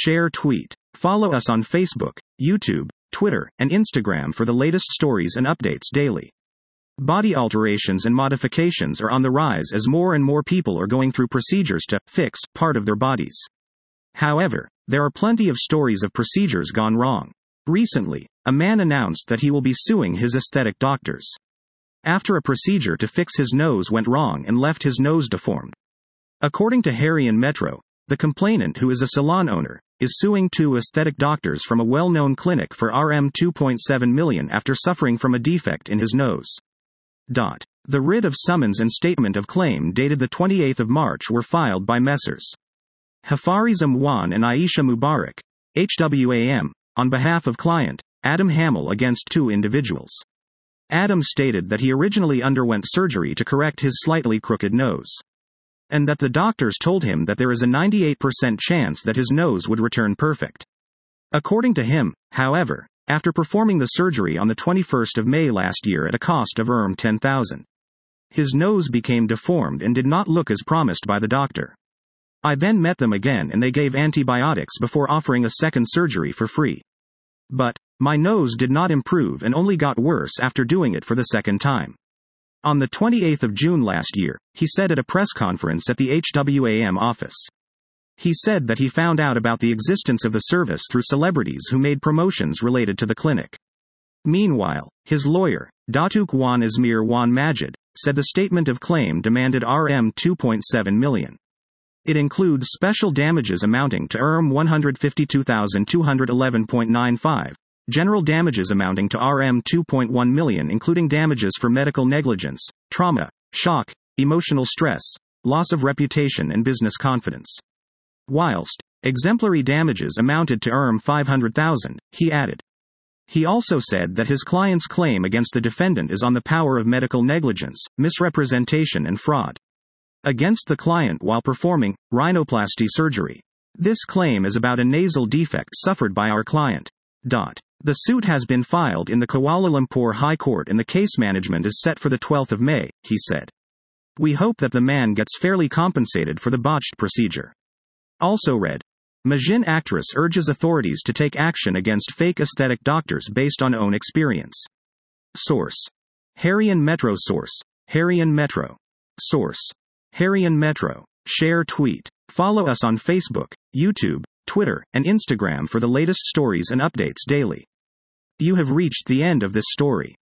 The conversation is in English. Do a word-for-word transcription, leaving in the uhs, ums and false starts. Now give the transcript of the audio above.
share, tweet. Follow us on Facebook, YouTube, Twitter, and Instagram for the latest stories and updates daily. Body alterations and modifications are on the rise as more and more people are going through procedures to fix part of their bodies. However, there are plenty of stories of procedures gone wrong. Recently, a man announced that he will be suing his aesthetic doctors after a procedure to fix his nose went wrong and left his nose deformed. According to Harian Metro, the complainant, who is a salon owner, is suing two aesthetic doctors from a well-known clinic for R M two point seven million dollars after suffering from a defect in his nose. Dot. The writ of summons and statement of claim dated the twenty-eighth of March were filed by Messrs. Hafarizm Wan and Aisha Mubarak, H W A M, on behalf of client, Adam Hamill, against two individuals. Adam stated that he originally underwent surgery to correct his slightly crooked nose, and that the doctors told him that there is a ninety-eight percent chance that his nose would return perfect. According to him, however, after performing the surgery on the twenty-first of May last year at a cost of ten thousand dollars, his nose became deformed and did not look as promised by the doctor. I then met them again and they gave antibiotics before offering a second surgery for free. But my nose did not improve and only got worse after doing it for the second time. On the twenty-eighth of June last year, he said at a press conference at the H W A M office. He said that he found out about the existence of the service through celebrities who made promotions related to the clinic. Meanwhile, his lawyer, Datuk Wan Azmir Wan Majid, said the statement of claim demanded R M two point seven million dollars. It includes special damages amounting to R M one hundred fifty-two thousand two hundred eleven point nine five, general damages amounting to R M two point one million dollars including damages for medical negligence, trauma, shock, emotional stress, loss of reputation and business confidence. Whilst exemplary damages amounted to R M five hundred thousand dollars, he added. He also said that his client's claim against the defendant is on the power of medical negligence, misrepresentation and fraud against the client while performing rhinoplasty surgery. This claim is about a nasal defect suffered by our client. Dot. The suit has been filed in the Kuala Lumpur High Court and the case management is set for the twelfth of May, he said. We hope that the man gets fairly compensated for the botched procedure. Also read. Majin actress urges authorities to take action against fake aesthetic doctors based on own experience. Source. Harian Metro. Source. Harian Metro. Source. Harian Metro. Share, tweet. Follow us on Facebook, YouTube, Twitter, and Instagram for the latest stories and updates daily. You have reached the end of this story.